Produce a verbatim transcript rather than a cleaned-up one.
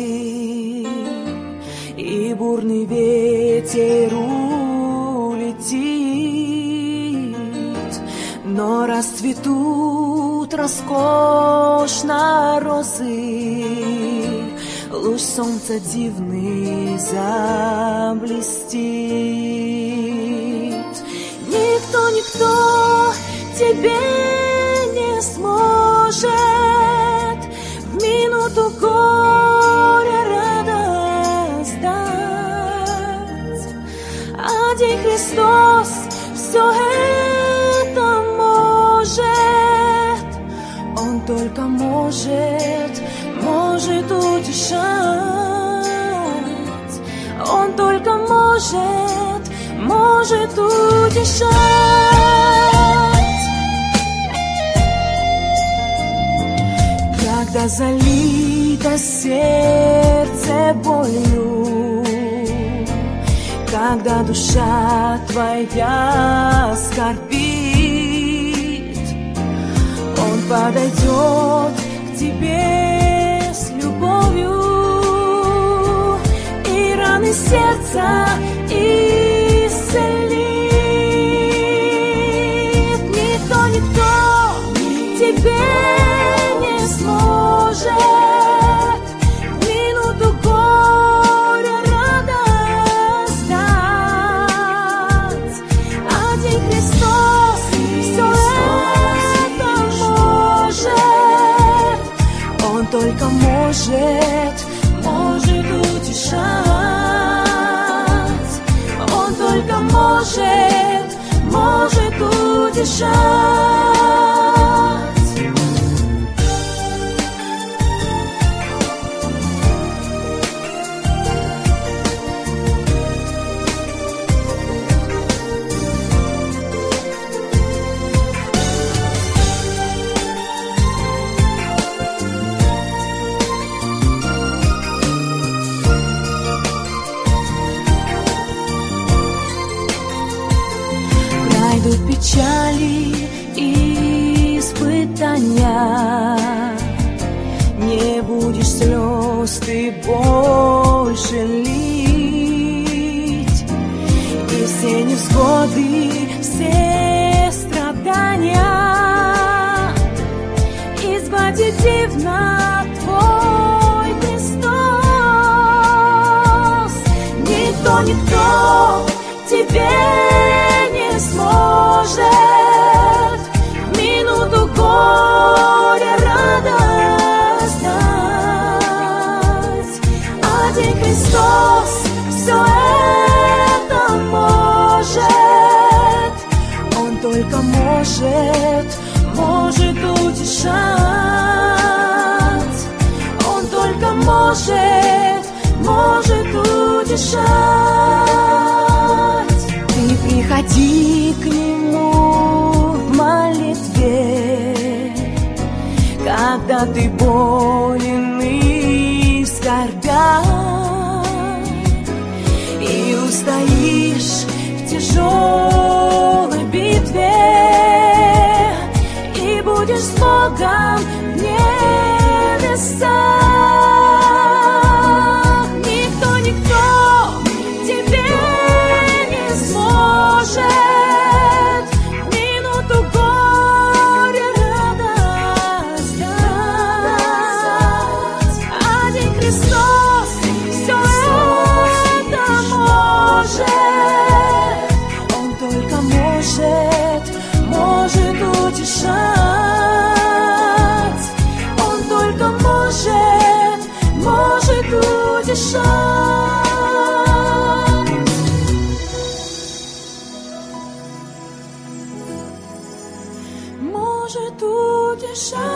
и бурный ветер улетит, но расцветут роскошно розы, луч солнца дивный заблестит. Никто, никто тебе не сможет в минуту горя радость дать. Один Христос все это может, Он только может, может утешать. Он только может, может утешать. Когда залито сердце болью, когда душа твоя скорбит, Он подойдет к тебе с любовью и раны сердца исцелит. Никто, никто тебе не сможет в минуту горя радость дать. Один Христос все это может. Он только может, может утешать. Он только может, может утешать. Пройдут печали и испытания, не будешь слез ты больше лить, и все невзгоды, все страдания избавит дивно твой Христос. Никто, никто тебе не сможет в минуту горя радость дать. Один Христос все это может. Он только может, может утешать. Он только может, может утешать. Ты приходи к Нему в молитве, когда ты болен и в скорбях, и устоишь в тяжелой битве, и будешь с Богом в небесах. Никто, никто тебе не сможет в минуту горя радость дать. Один Христос все это может. Он только может, может утешать. Он только может, может утешать. Может утешать.